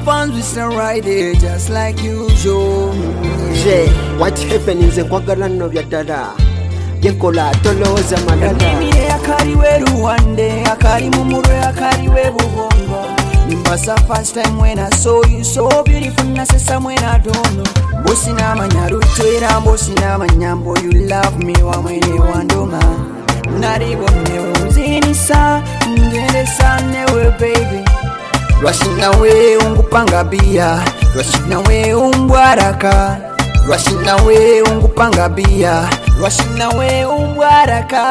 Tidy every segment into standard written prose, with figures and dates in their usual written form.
fans we stand right there just like usual. Je, what happened in kwagala no byadala yenkola toloza madala Mimi akaliwe Ruwande akali mumurwe akaliwe bubongo Nimbasa first time when I saw you so beautiful nasesa when I don't know Bosi na manyarutwera bosi na manyambo you love me wamwene wandoma Naribone uzinisa ngende sanewe baby Rwashina we ungupanga bia Rwashina we umbwaraka Rwashina we ungupanga bia Rwashina we umbwaraka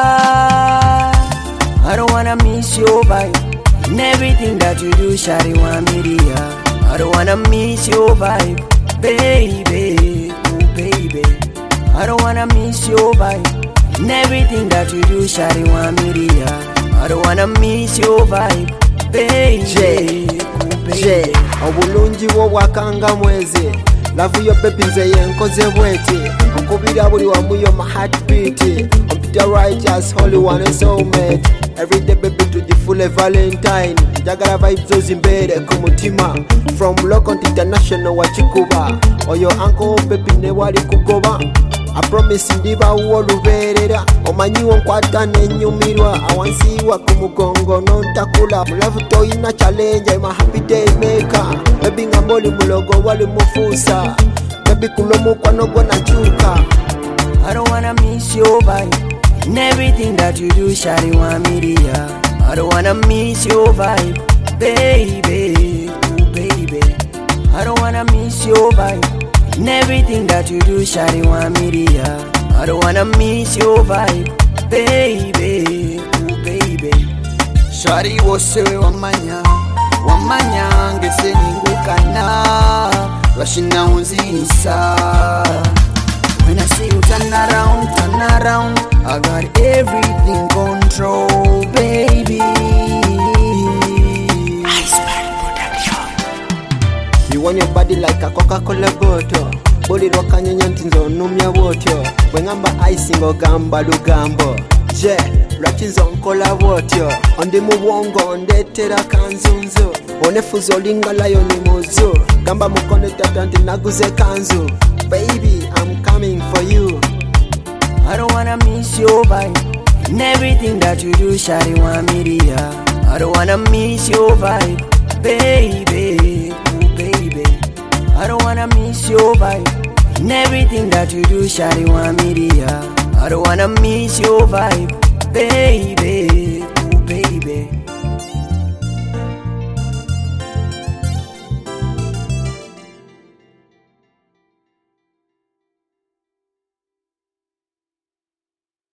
I don't wanna miss your vibe and everything that you do, shawty want me to hear. I don't wanna miss your vibe, baby, oh baby. I don't wanna miss your vibe and everything that you do, shawty want me to hear. I don't wanna miss your vibe, baby, oh baby. obulungi bwo bwakanga mwezi love your baby nze yenkoze bweti nkubira buli wamu yo my heartbeat on the right as holy one and soulmate every day baby to the full valentine jagala vibes ozimbere ku mutima from local to international wachikuba oyo uncle baby ne wali kugoba I promise ndiba uoluberera omanyiwo nkwata nenyumirwa awansiwa ku mugongo nontakula love toyina challenge I'm a happy day maker baby ngamboli mulogo wali mufusa baby kulomu kwano gona chuka I don't wanna miss your vibe and everything that you do, shawty want me to hear. I don't wanna miss your vibe, baby, oh baby. I don't wanna miss your vibe and everything that you do, shawty want me to hear. I don't wanna miss your vibe, baby, oh baby. Shawty wose wamanya ngese ningukana Rwashina unzinisa When I see you turn around, I got everything control, baby. Iceberg Production. You want your body like a Coca-Cola bottle boli lwakanyenya nti nze onumya bwotyo bwe ngamba icing ogamba lugambo je lwaki nze onkola bwotyo ondi mu bwongo ndeetera kanzunzu onefuza olinga layoni muzu gamba mukone tata nti naguze kanzu baby I'm coming for you. I don't wanna miss your vibe and everything that you do, shawty want me to hear. I don't wanna miss your vibe, baby, oh baby. I don't wanna miss your vibe and everything that you do, shawty want me to hear. I don't wanna miss your vibe, baby.